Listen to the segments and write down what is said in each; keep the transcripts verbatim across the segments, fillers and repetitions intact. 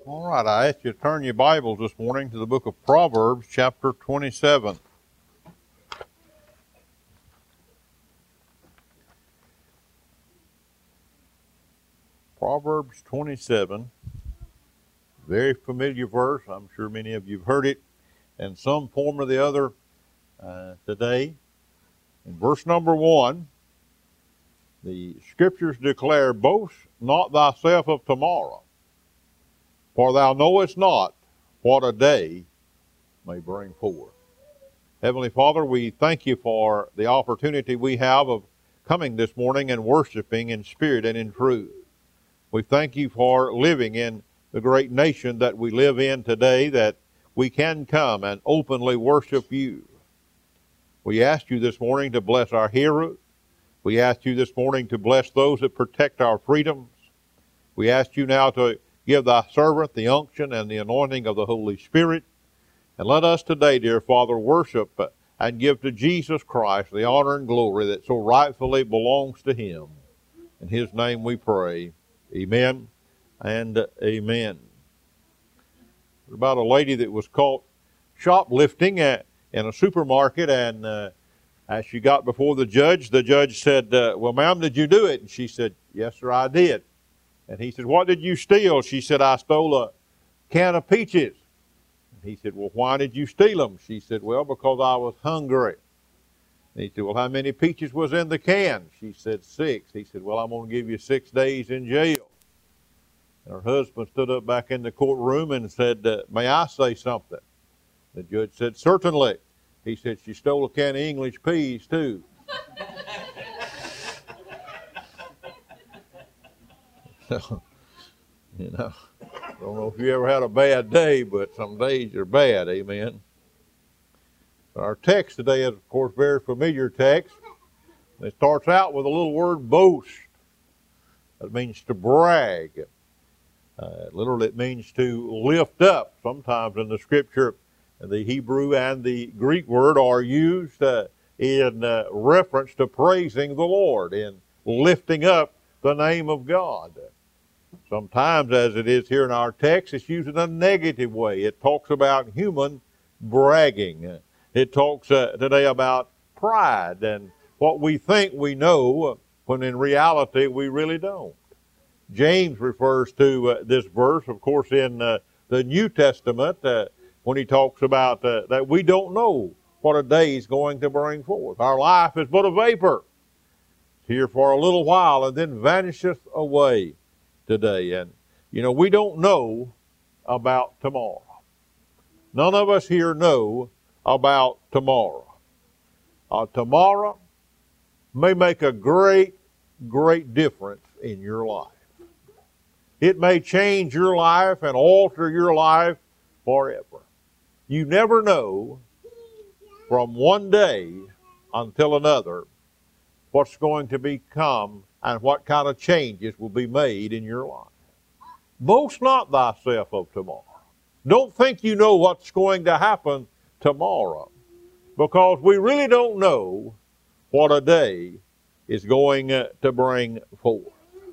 All right, I ask you to turn your Bibles this morning to the book of Proverbs, chapter twenty-seven. Proverbs twenty-seven, very familiar verse. I'm sure many of you have heard it in some form or the other uh, today. In verse number one, the Scriptures declare, "Boast not thyself of tomorrow, for thou knowest not what a day may bring forth." Heavenly Father, we thank you for the opportunity we have of coming this morning and worshiping in spirit and in truth. We thank you for living in the great nation that we live in today, that we can come and openly worship you. We ask you this morning to bless our hearers. We ask you this morning to bless those that protect our freedoms. We ask you now to give thy servant the unction and the anointing of the Holy Spirit. And let us today, dear Father, worship and give to Jesus Christ the honor and glory that so rightfully belongs to him. In his name we pray. Amen and amen. About a lady that was caught shoplifting at, in a supermarket, and uh, as she got before the judge, the judge said, uh, well, ma'am, did you do it? And she said, yes, sir, I did. And he said, what did you steal? She said, I stole a can of peaches. And he said, well, why did you steal them? She said, well, because I was hungry. And he said, well, how many peaches was in the can? She said, six. He said, well, I'm going to give you six days in jail. And her husband stood up back in the courtroom and said, uh, may I say something? The judge said, certainly. He said, she stole a can of English peas, too. So, you know, I don't know if you ever had a bad day, but some days are bad, amen. Our text today is, of course, a very familiar text. It starts out with a little word, boast. That means to brag. Uh, literally, it means to lift up. Sometimes in the Scripture, the Hebrew and the Greek word are used uh, in uh, reference to praising the Lord, in lifting up the name of God. Sometimes, as it is here in our text, it's used in a negative way. It talks about human bragging. It talks uh, today about pride and what we think we know when in reality we really don't. James refers to uh, this verse, of course, in uh, the New Testament uh, when he talks about uh, that we don't know what a day is going to bring forth. Our life is but a vapor. It's here for a little while and then vanisheth away today. And, you know, we don't know about tomorrow. None of us here know about tomorrow. Uh, tomorrow may make a great, great difference in your life. It may change your life and alter your life forever. You never know from one day until another what's going to become and what kind of changes will be made in your life. Boast not thyself of tomorrow. Don't think you know what's going to happen tomorrow, because we really don't know what a day is going to bring forth.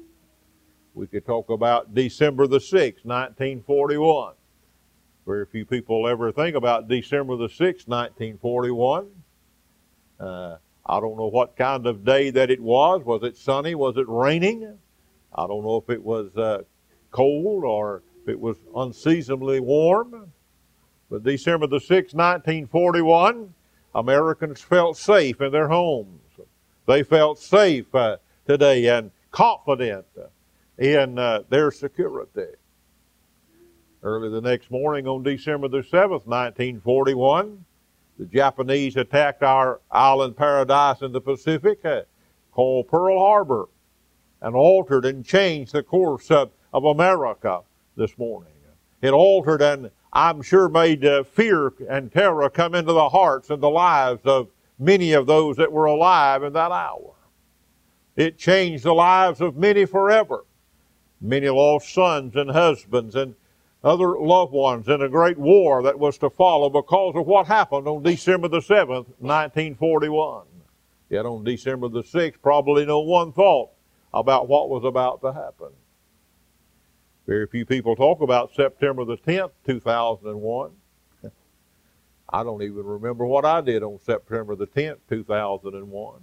We could talk about December the sixth, nineteen forty-one. Very few people ever think about December the sixth, nineteen forty-one. Uh, I don't know what kind of day that it was. Was it sunny? Was it raining? I don't know if it was uh, cold or if it was unseasonably warm. But December the sixth, nineteen forty-one, Americans felt safe in their homes. They felt safe uh, today and confident in uh, their security. Early the next morning on December the seventh, nineteen forty-one, the Japanese attacked our island paradise in the Pacific uh, called Pearl Harbor and altered and changed the course of, of America this morning. It altered and I'm sure made uh, fear and terror come into the hearts and the lives of many of those that were alive in that hour. It changed the lives of many forever. Many lost sons and husbands and other loved ones in a great war that was to follow because of what happened on December the seventh, nineteen forty-one. Yet on December the sixth, probably no one thought about what was about to happen. Very few people talk about September the tenth, two thousand one. I don't even remember what I did on September the tenth, two thousand one.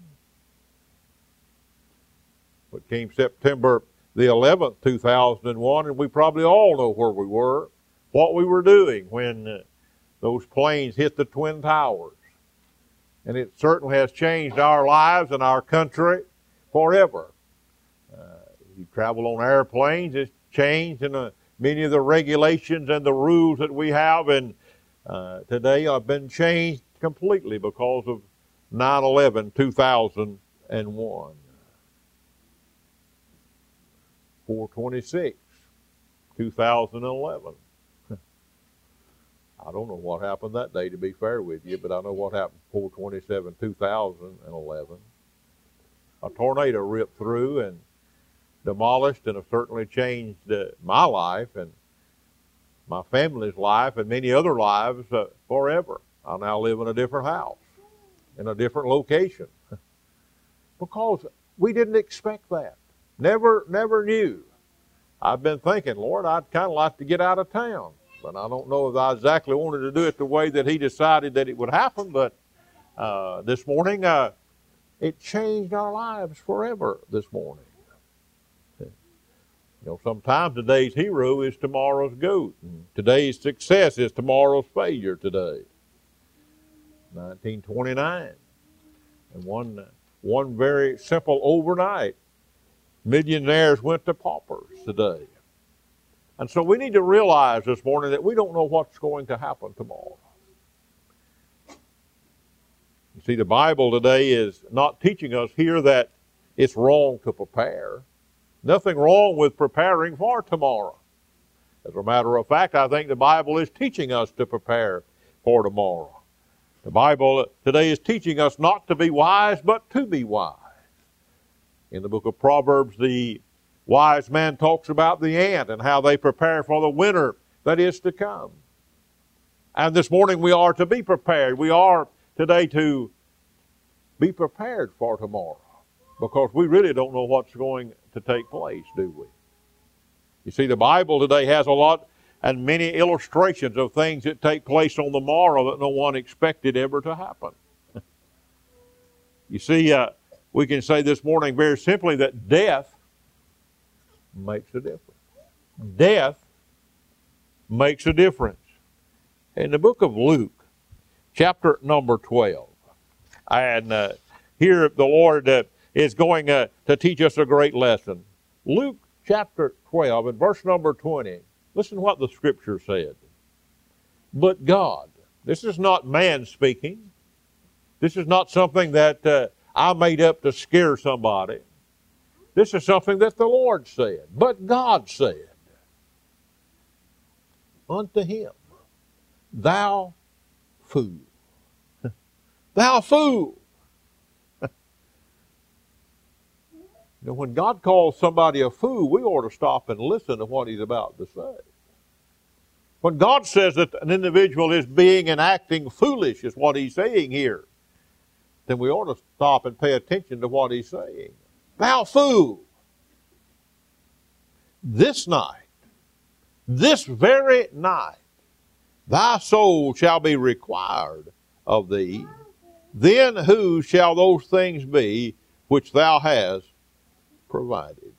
But came September the eleventh, two thousand one, and we probably all know where we were, what we were doing when uh, those planes hit the Twin Towers. And it certainly has changed our lives and our country forever. Uh, you travel on airplanes, it's changed in uh, many of the regulations and the rules that we have, and uh, today have been changed completely because of nine eleven, two thousand one. four twenty-six, two thousand eleven. I don't know what happened that day, to be fair with you, but I know what happened four twenty-seven, two thousand eleven. A tornado ripped through and demolished and have certainly changed uh, my life and my family's life and many other lives uh, forever. I now live in a different house, in a different location, because we didn't expect that. Never, never knew. I've been thinking, Lord, I'd kind of like to get out of town. But I don't know if I exactly wanted to do it the way that he decided that it would happen. But uh, this morning, uh, it changed our lives forever this morning. You know, sometimes today's hero is tomorrow's goat. And today's success is tomorrow's failure today. nineteen twenty-nine. And one, one very simple overnight, millionaires went to paupers today. And so we need to realize this morning that we don't know what's going to happen tomorrow. You see, the Bible today is not teaching us here that it's wrong to prepare. Nothing wrong with preparing for tomorrow. As a matter of fact, I think the Bible is teaching us to prepare for tomorrow. The Bible today is teaching us not to be wise, but to be wise. In the book of Proverbs, the wise man talks about the ant and how they prepare for the winter that is to come. And this morning we are to be prepared. We are today to be prepared for tomorrow, because we really don't know what's going to take place, do we? You see, the Bible today has a lot and many illustrations of things that take place on the morrow that no one expected ever to happen. You see, uh, we can say this morning very simply that death makes a difference. Death makes a difference. In the book of Luke, chapter number twelve, and uh, here the Lord uh, is going uh, to teach us a great lesson. Luke chapter twelve and verse number twenty, listen to what the Scripture said. But God, this is not man speaking. This is not something that uh, I made up to scare somebody. This is something that the Lord said. But God said unto him, thou fool. Thou fool. You know, when God calls somebody a fool, we ought to stop and listen to what he's about to say. When God says that an individual is being and acting foolish, is what he's saying here, then we ought to stop and pay attention to what he's saying. Thou fool, this night, this very night, thy soul shall be required of thee. Then whose shall those things be which thou hast provided?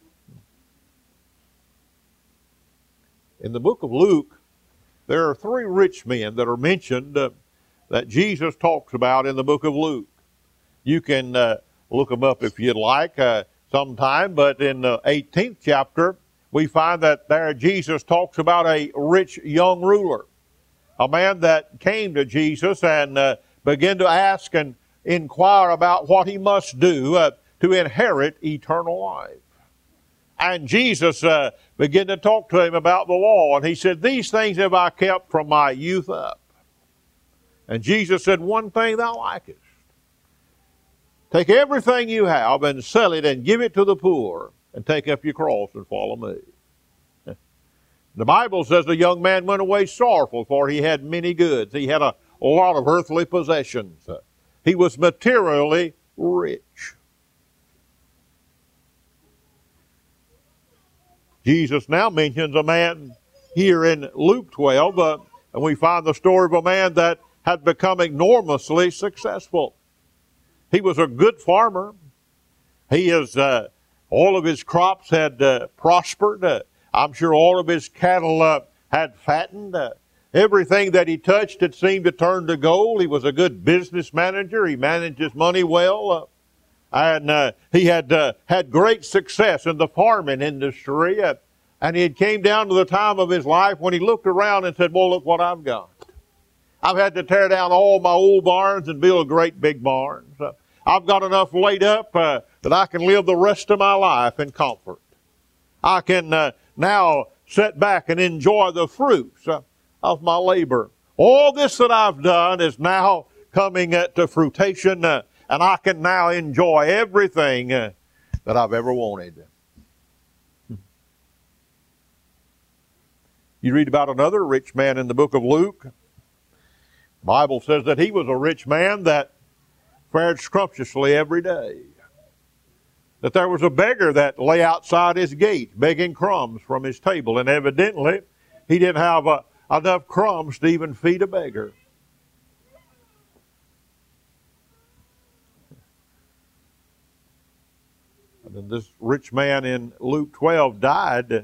In the book of Luke, there are three rich men that are mentioned uh, that Jesus talks about in the book of Luke. You can uh, look them up if you'd like uh, sometime, but in the eighteenth chapter, we find that there Jesus talks about a rich young ruler, a man that came to Jesus and uh, began to ask and inquire about what he must do uh, to inherit eternal life. And Jesus uh, began to talk to him about the law, and he said, these things have I kept from my youth up. And Jesus said, one thing thou likest. Take everything you have and sell it and give it to the poor, and take up your cross and follow me. The Bible says the young man went away sorrowful, for he had many goods. He had a lot of earthly possessions. He was materially rich. Jesus now mentions a man here in Luke twelve, uh, and we find the story of a man that had become enormously successful. He was a good farmer. He is, uh, all of his crops had uh, prospered. Uh, I'm sure all of his cattle uh, had fattened. Uh, everything that he touched had seemed to turn to gold. He was a good business manager. He managed his money well. Uh, and uh, he had uh, had great success in the farming industry. Uh, and it came down to the time of his life when he looked around and said, well, look what I've got. I've had to tear down all my old barns and build great big barns. Uh, I've got enough laid up uh, that I can live the rest of my life in comfort. I can uh, now sit back and enjoy the fruits uh, of my labor. All this that I've done is now coming uh, to fruition, uh, and I can now enjoy everything uh, that I've ever wanted. You read about another rich man in the book of Luke. The Bible says that he was a rich man that fared scrumptiously every day. That there was a beggar that lay outside his gate begging crumbs from his table, and evidently he didn't have uh, enough crumbs to even feed a beggar. And then this rich man in Luke twelve died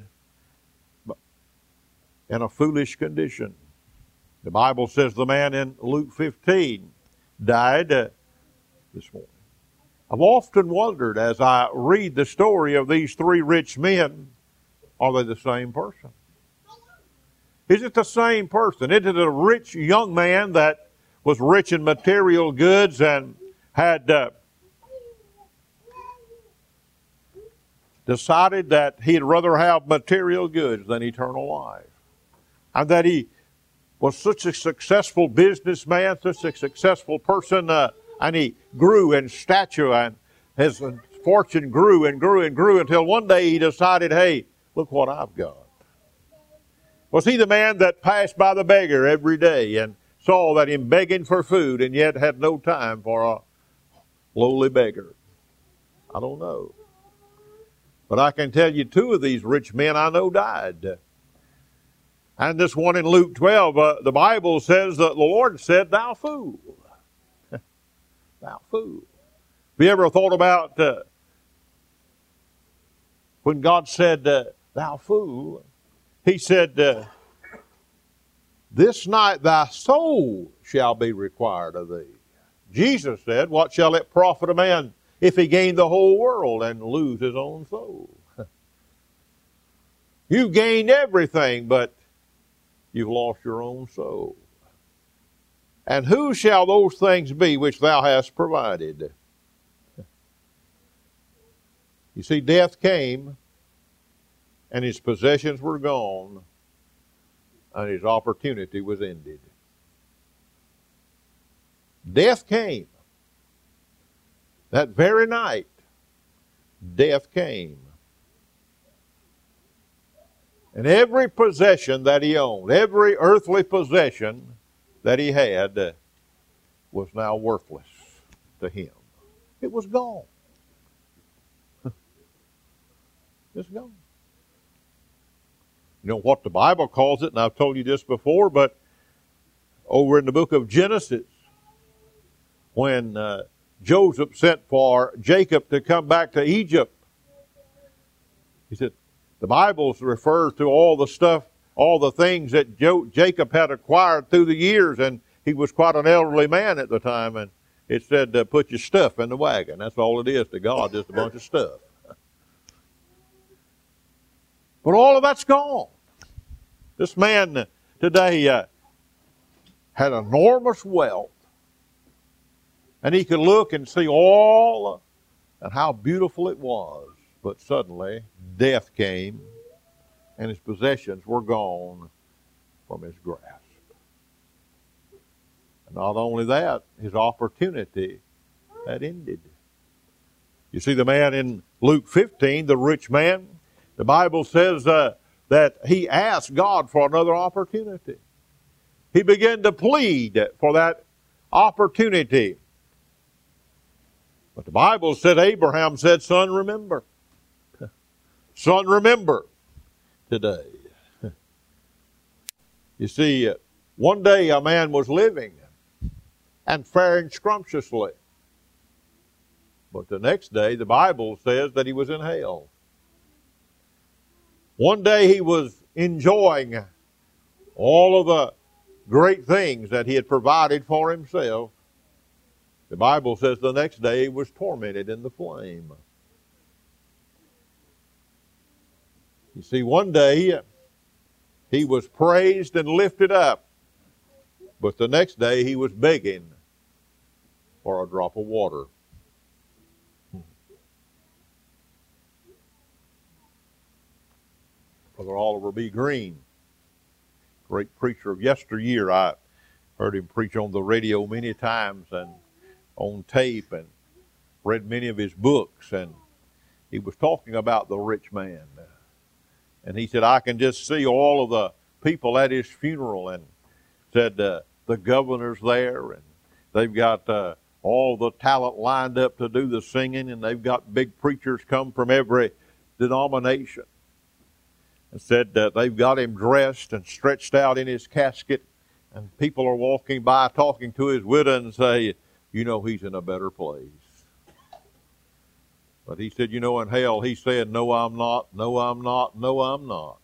in a foolish condition. The Bible says the man in Luke fifteen died uh, this morning. I've often wondered as I read the story of these three rich men, are they the same person? Is it the same person? Is it a rich young man that was rich in material goods and had uh, decided that he'd rather have material goods than eternal life? And that he was such a successful businessman, such a successful person, uh, and he grew in stature, and his fortune grew and grew and grew until one day he decided, hey, look what I've got. Was he the man that passed by the beggar every day and saw that him begging for food and yet had no time for a lowly beggar? I don't know. But I can tell you two of these rich men I know died. And this one in Luke twelve, uh, the Bible says that the Lord said, thou fool. Thou fool. Have you ever thought about uh, when God said, uh, thou fool, he said, uh, this night thy soul shall be required of thee. Jesus said, what shall it profit a man if he gain the whole world and lose his own soul? You've gained everything, but you've lost your own soul. And who shall those things be which thou hast provided? You see, death came, and his possessions were gone, and his opportunity was ended. Death came. That very night, death came. And every possession that he owned, every earthly possession that he had uh, was now worthless to him. It was gone. It's gone. You know what the Bible calls it, and I've told you this before, but over in the book of Genesis, when uh, Joseph sent for Jacob to come back to Egypt, he said, the Bible refers to all the stuff, all the things that Jo- Jacob had acquired through the years, and he was quite an elderly man at the time, and it said, uh, put your stuff in the wagon. That's all it is to God, just a bunch of stuff. But all of that's gone. This man today uh, had enormous wealth, and he could look and see all and how beautiful it was. But suddenly, death came, and his possessions were gone from his grasp. And not only that, his opportunity had ended. You see, the man in Luke fifteen, the rich man, the Bible says uh, that he asked God for another opportunity. He began to plead for that opportunity. But the Bible said, Abraham said, son, remember. Son, remember today. You see, one day a man was living and faring scrumptiously. But the next day, the Bible says that he was in hell. One day he was enjoying all of the great things that he had provided for himself. The Bible says the next day he was tormented in the flame. You see, one day he was praised and lifted up, but the next day he was begging for a drop of water. Brother Oliver B. Green, great preacher of yesteryear. I heard him preach on the radio many times and on tape and read many of his books. And he was talking about the rich man. And he said, I can just see all of the people at his funeral, and said uh, the governor's there, and they've got uh, all the talent lined up to do the singing, and they've got big preachers come from every denomination. And said that they've got him dressed and stretched out in his casket, and people are walking by talking to his widow and say, you know, he's in a better place. But he said, you know, in hell, he said, no, I'm not, no, I'm not, no, I'm not.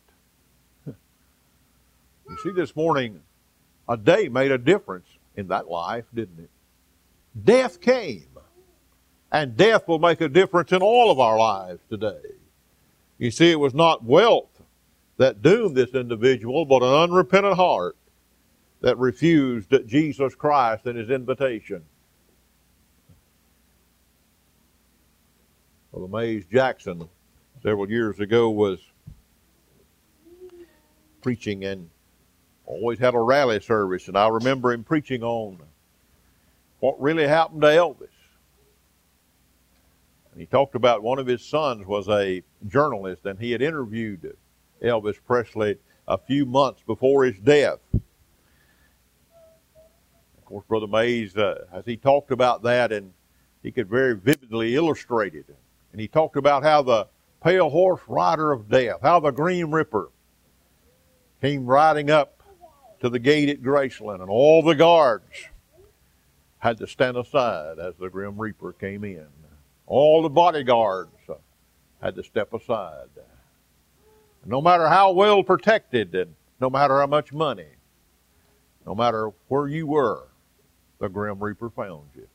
You see, this morning, a day made a difference in that life, didn't it? Death came, and death will make a difference in all of our lives today. You see, it was not wealth that doomed this individual, but an unrepentant heart that refused Jesus Christ and his invitation. Well, Mays Jackson, several years ago, was preaching and always had a rally service, and I remember him preaching on what really happened to Elvis. And he talked about one of his sons was a journalist, and he had interviewed Elvis Presley a few months before his death. Of course, Brother Mays, uh, as he talked about that, and he could very vividly illustrate it. And he talked about how the pale horse rider of death, how the Grim Reaper came riding up to the gate at Graceland, and all the guards had to stand aside as the Grim Reaper came in. All the bodyguards had to step aside. No matter how well protected, and no matter how much money, no matter where you were, the Grim Reaper found you.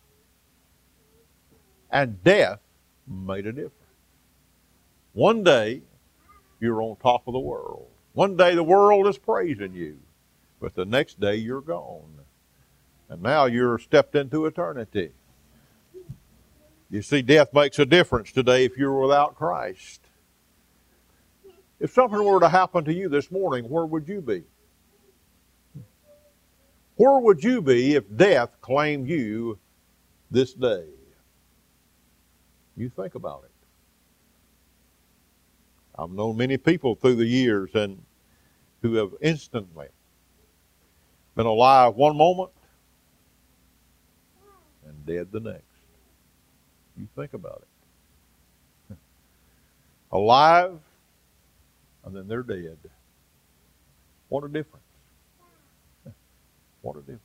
And death made a difference. One day, you're on top of the world. One day, the world is praising you. But the next day, you're gone. And now you're stepped into eternity. You see, death makes a difference today if you're without Christ. If something were to happen to you this morning, where would you be? Where would you be if death claimed you this day? You think about it. I've known many people through the years and who have instantly been alive one moment and dead the next. You think about it. Alive, and then they're dead. What a difference. What a difference.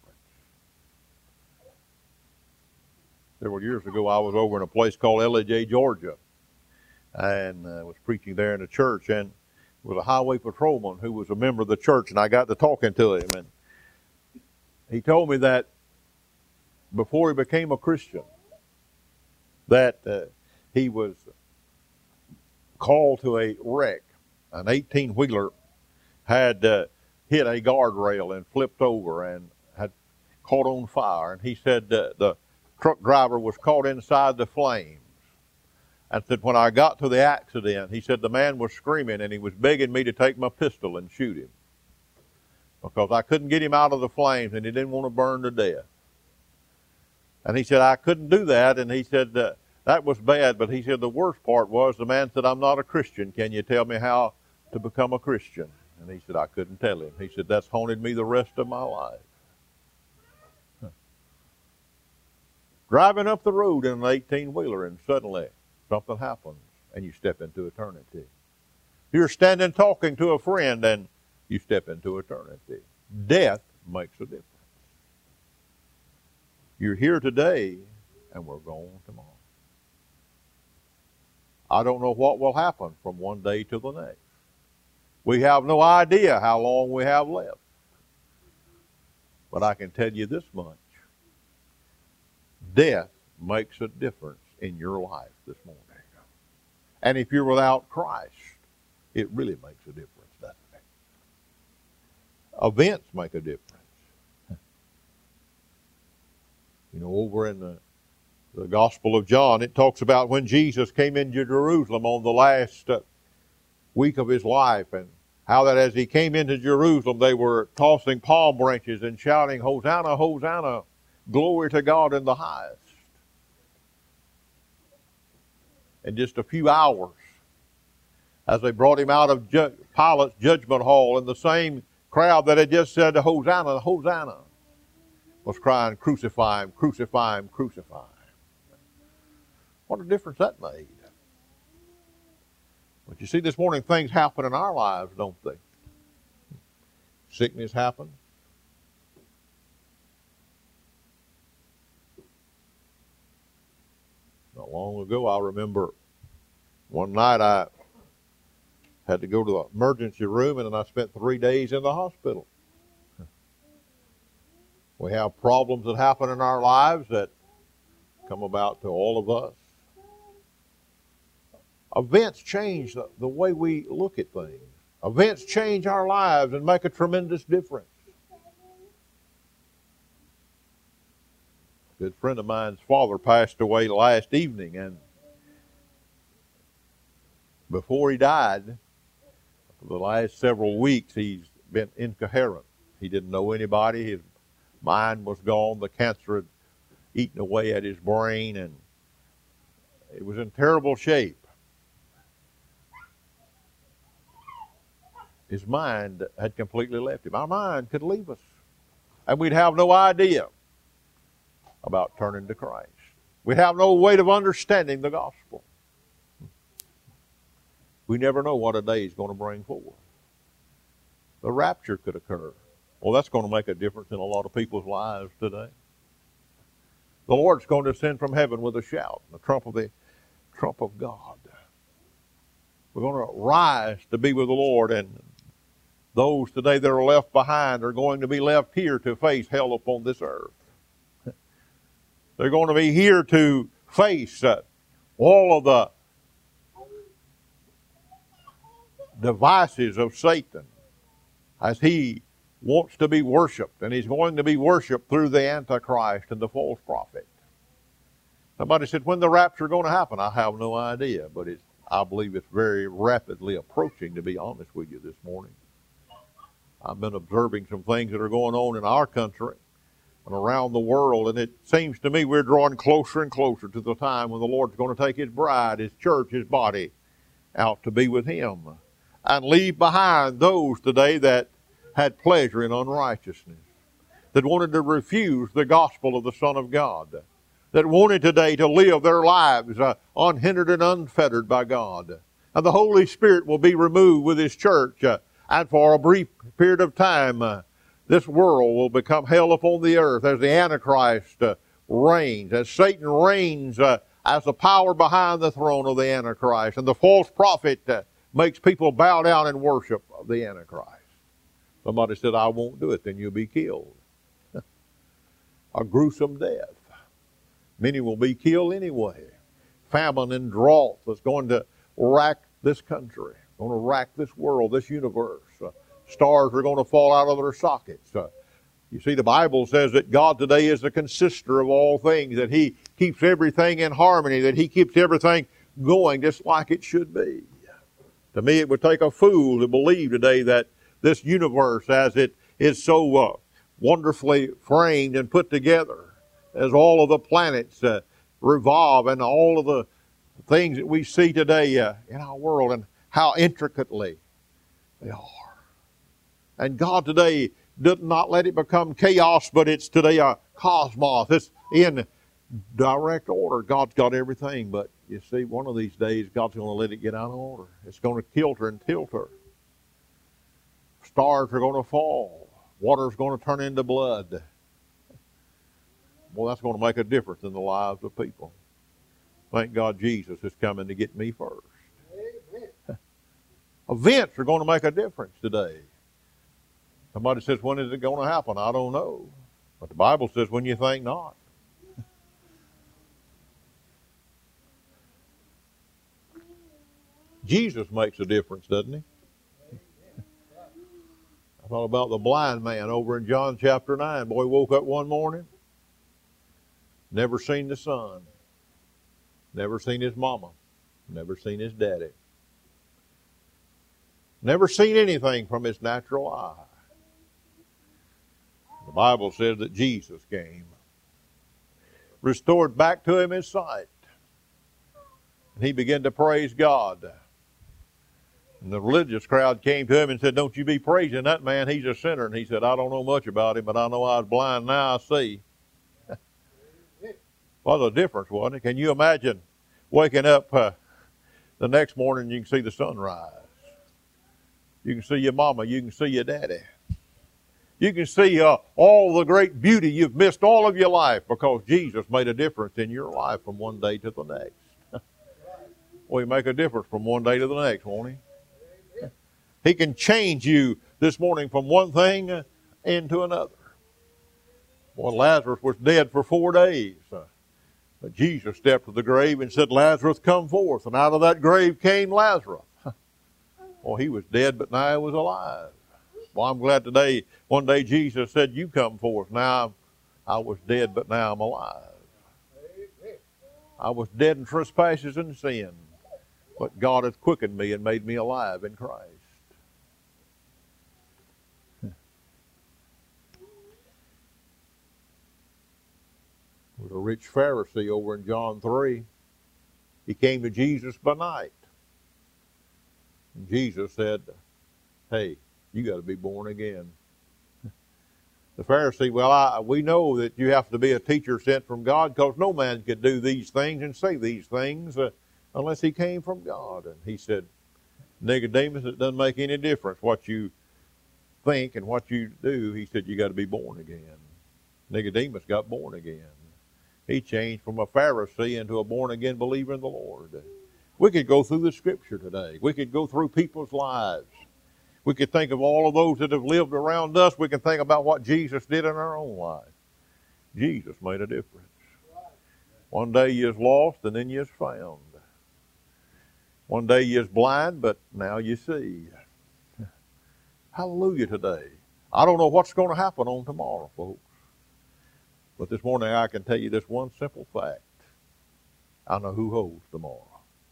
Several years ago, I was over in a place called Ellijay, Georgia, and uh, was preaching there in a church, and there was a highway patrolman who was a member of the church, and I got to talking to him, and he told me that before he became a Christian, that uh, he was called to a wreck. An eighteen-wheeler had uh, hit a guardrail and flipped over and had caught on fire. And he said uh, the truck driver was caught inside the flames. And said, when I got to the accident, he said the man was screaming and he was begging me to take my pistol and shoot him, because I couldn't get him out of the flames and he didn't want to burn to death. And he said, I couldn't do that. And he said, uh, that was bad. But he said, the worst part was the man said, I'm not a Christian. Can you tell me how to become a Christian? And he said, I couldn't tell him. He said, that's haunted me the rest of my life. Huh. Driving up the road in an eighteen-wheeler, and suddenly something happens and you step into eternity. You're standing talking to a friend and you step into eternity. Death makes a difference. You're here today and we're gone tomorrow. I don't know what will happen from one day to the next. We have no idea how long we have left. But I can tell you this much. Death makes a difference in your life this morning. And if you're without Christ, it really makes a difference, doesn't it? Events make a difference. You know, over in the, the Gospel of John, it talks about when Jesus came into Jerusalem on the last uh, week of his life, and how that as he came into Jerusalem, they were tossing palm branches and shouting, Hosanna, Hosanna, glory to God in the highest. In just a few hours, as they brought him out of Ju- Pilate's judgment hall, and the same crowd that had just said, Hosanna, Hosanna, was crying, crucify him, crucify him, crucify him. What a difference that made. But you see, this morning things happen in our lives, don't they? Sickness happens. Not long ago, I remember one night I had to go to the emergency room, and then I spent three days in the hospital. We have problems that happen in our lives that come about to all of us. Events change the, the way we look at things. Events change our lives and make a tremendous difference. A good friend of mine's father passed away last evening, and before he died, for the last several weeks, he's been incoherent. He didn't know anybody. His mind was gone. The cancer had eaten away at his brain, and it was in terrible shape. His mind had completely left him. Our mind could leave us, and we'd have no idea about turning to Christ. We'd have no way of understanding the gospel. We never know what a day is going to bring forth. The rapture could occur. Well, that's going to make a difference in a lot of people's lives today. The Lord's going to descend from heaven with a shout, the trump of the trump of God. We're going to rise to be with the Lord, and those today that are left behind are going to be left here to face hell upon this earth. They're going to be here to face uh, all of the devices of Satan as he wants to be worshiped, and he's going to be worshiped through the Antichrist and the false prophet. Somebody said, when the rapture is going to happen? I have no idea, but it's, I believe it's very rapidly approaching, to be honest with you this morning. I've been observing some things that are going on in our country and around the world, and it seems to me we're drawing closer and closer to the time when the Lord's going to take his bride, his church, his body out to be with him and leave behind those today that had pleasure in unrighteousness, that wanted to refuse the gospel of the Son of God, that wanted today to live their lives uh, unhindered and unfettered by God. And the Holy Spirit will be removed with his church, uh, and for a brief period of time, uh, this world will become hell upon the earth as the Antichrist uh, reigns, as Satan reigns uh, as the power behind the throne of the Antichrist, and the false prophet uh, makes people bow down and worship the Antichrist. Somebody said, I won't do it, then you'll be killed. A gruesome death. Many will be killed anyway. Famine and drought that's going to rack this country, going to rack this world, this universe. Uh, stars are going to fall out of their sockets. Uh, you see, the Bible says that God today is the consister of all things, that he keeps everything in harmony, that he keeps everything going just like it should be. To me, it would take a fool to believe today that this universe, as it is so uh, wonderfully framed and put together, as all of the planets uh, revolve and all of the things that we see today uh, in our world, and how intricately they are. And God today did not let it become chaos, but it's today a cosmos. It's in direct order. God's got everything, but You see, one of these days, God's going to let it get out of order. It's going to kilter and tilt her. Stars are going to fall. Water's going to turn into blood. Well, that's going to make a difference in the lives of people. Thank God Jesus is coming to get me first. Amen. Events are going to make a difference today. Somebody says, when is it going to happen? I don't know. But the Bible says, when you think not. Jesus makes a difference, doesn't he? I thought about the blind man over in John chapter nine. Boy woke up one morning, never seen the sun, never seen his mama, never seen his daddy, never seen anything from his natural eye. The Bible says that Jesus came, restored back to him his sight, and he began to praise God. And the religious crowd came to him and said, don't you be praising that man, he's a sinner. And he said, I don't know much about him, but I know I was blind, now I see. What a difference, wasn't it? Can you imagine waking up uh, the next morning and you can see the sunrise? You can see your mama, you can see your daddy. You can see uh, all the great beauty you've missed all of your life because Jesus made a difference in your life from one day to the next. Well, he make a difference from one day to the next, won't he? He can change you this morning from one thing into another. Well, Lazarus was dead for four days. But Jesus stepped to the grave and said, Lazarus, come forth. And out of that grave came Lazarus. Well, he was dead, but now he was alive. Well, I'm glad today, one day Jesus said, you come forth. Now I was dead, but now I'm alive. I was dead in trespasses and sin, but God hath quickened me and made me alive in Christ. There was a rich Pharisee over in John three. He came to Jesus by night. And Jesus said, hey, you got to be born again. The Pharisee, well, I, we know that you have to be a teacher sent from God because no man could do these things and say these things uh, unless he came from God. And he said, Nicodemus, it doesn't make any difference what you think and what you do. He said, you got to be born again. Nicodemus got born again. He changed from a Pharisee into a born-again believer in the Lord. We could go through the Scripture today. We could go through people's lives. We could think of all of those that have lived around us. We can think about what Jesus did in our own life. Jesus made a difference. One day you was lost and then you was found. One day you was blind, but now you see. Hallelujah today. I don't know what's going to happen on tomorrow, folks. But this morning I can tell you this one simple fact. I know who holds tomorrow.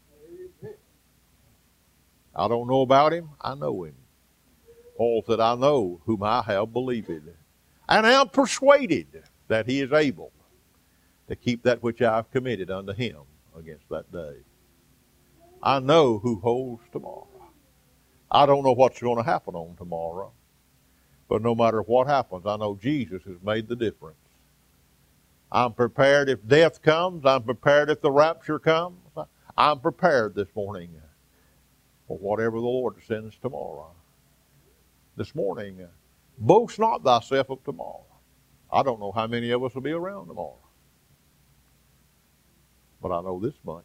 I don't know about him. I know him. Paul said, I know whom I have believed, and I am persuaded that he is able to keep that which I have committed unto him against that day. I know who holds tomorrow. I don't know what's going to happen on tomorrow, but no matter what happens, I know Jesus has made the difference. I'm prepared if death comes. I'm prepared if the rapture comes. I'm prepared this morning for whatever the Lord sends tomorrow. This morning, boast not thyself of tomorrow. I don't know how many of us will be around tomorrow. But I know this much.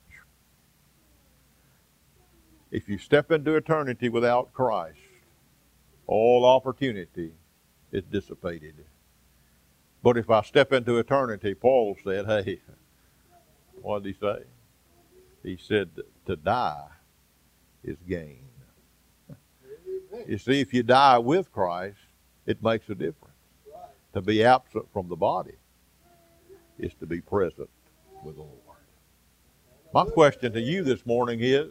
If you step into eternity without Christ, all opportunity is dissipated. But if I step into eternity, Paul said, hey, what did he say? He said, to die is gain. You see, if you die with Christ, it makes a difference. To be absent from the body is to be present with the Lord. My question to you this morning is,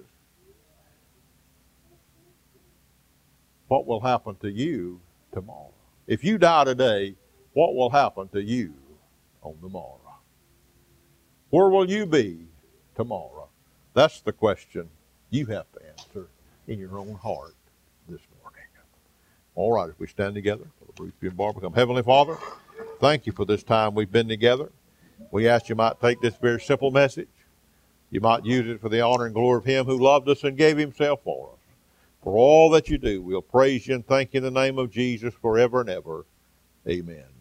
what will happen to you tomorrow? If you die today, what will happen to you on the morrow? Where will you be tomorrow? That's the question you have to answer in your own heart this morning. All right, if we stand together for the brief and bar become. Heavenly Father, thank you for this time we've been together. We ask you might take this very simple message, You might use it for the honor and glory of Him who loved us and gave Himself for us. For all that you do, we'll praise you and thank you in the name of Jesus forever and ever. Amen.